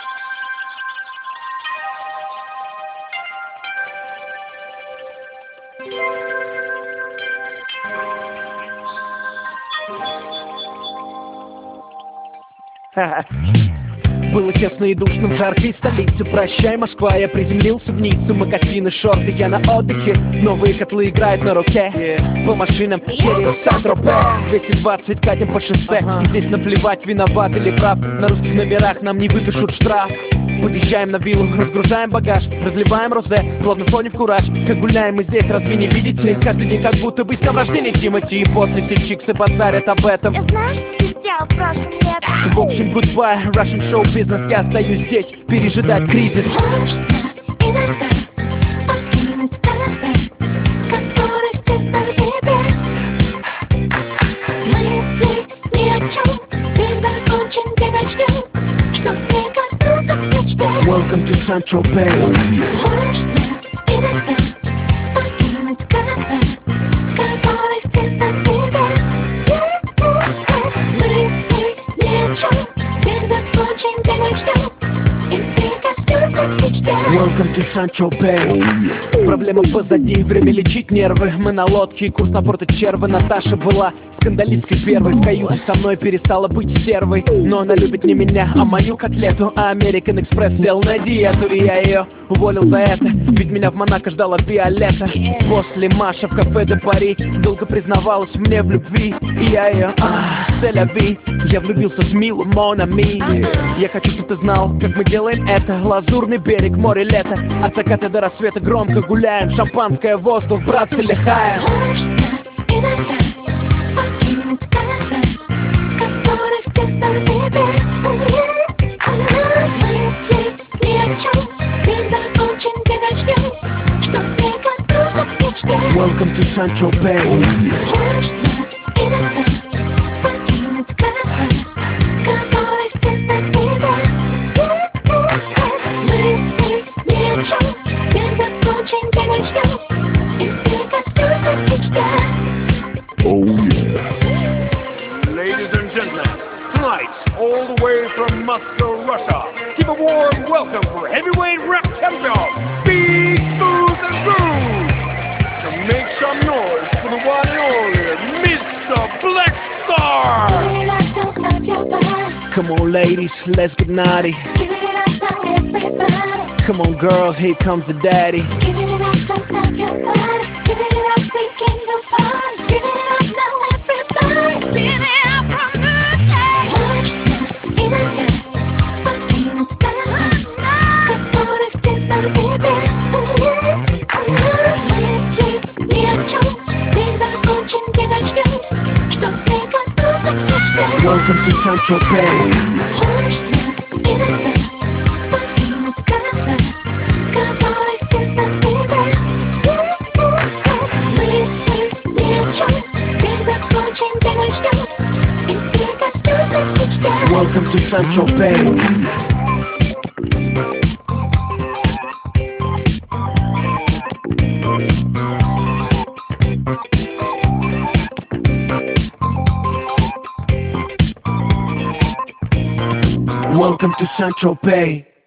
Было тесно и душно в жаркой столице. Прощай, Москва, я приземлился в Ниццу. Мокасины, шорты, я на отдыхе. Новые котлы играют на руке. По машинам едем в Сан-Тропе. 220 катим по шоссе. И здесь наплевать, виноват или прав. На русских номерах нам не выпишут штраф. Подъезжаем на виллу, разгружаем багаж, разливаем розе, словно слоне в кураж. Как гуляем мы здесь, разве не видите? Каждый день как будто бы с днем рождения Тимати. И после все чиксы базарят об этом. Я знаю, что ты сделал прошлым летом. В общем, goodbye, Russian show business. Я остаюсь здесь, пережидать кризис. Хочется иногда покинуть этот, который вписан в тебе. Мы здесь ни о чем, день закончен, день начнем, чтоб не коснуться мечты. Welcome to Saint-Tropez. Хочется иногда покинуть этот, который вписан в тебе. Мы здесь ни о чем, день закончен, день начнем, и ты коснуться мечты. Welcome to Saint-Tropez. Проблема позади, время лечить нервы. Мы на лодке, курс на порт Червы. Наташа была скандалисткой первой. В каюте со мной перестала быть стервой. Но она любит не меня, а мою котлету. А American Express сел на диету, и я ее уволил за это. Ведь меня в Монако ждала Виолетта. После Маша в кафе де Пари долго признавалась мне в любви. И я ее, селяви. Я влюбился в Милу, Монами. Я хочу, чтобы ты знал, как мы делаем это. Лазурный берег, море, лето. От заката до рассвета громко гуляем. Шампанское, воздух, братцы, лихаем. Хочется иногда покинуть этот, который вписан в тебе. Мы здесь ни о чем, день закончен, день начнем, чтоб не коснуться мечты. Welcome to Saint-Tropez. Хочется иногда покинуть этот, который вписан в тебе. Мы здесь ни о чем, день закончен, день начнем, и ты коснуться мечты. Ladies and gentlemen, tonight, all the way from Moscow, Russia, give a warm welcome for heavyweight rap champion, Big Booze and Groove. So make some noise for the one and only Mr. Black Star. Give it up, don't stop your body. Come on, ladies, let's get naughty. Give it up now, everybody. Come on, girls, here comes the daddy. Give it up, don't stop your body. Give it up, begin the party. Give it up now, everybody. Give it up from the day. Хочется иногда покинуть этот, который вписан в тебе. Мы здесь ни о чем, день закончен, день начнем, чтоб не коснуться мечты. Welcome to Saint-Tropez. Хочется иногда покинуть этот, который вписан в тебе. Мы здесь ни о чем, день закончен, день начнем, и ты коснуться мечты. Welcome to Saint-Tropez. Welcome to Saint-Tropez.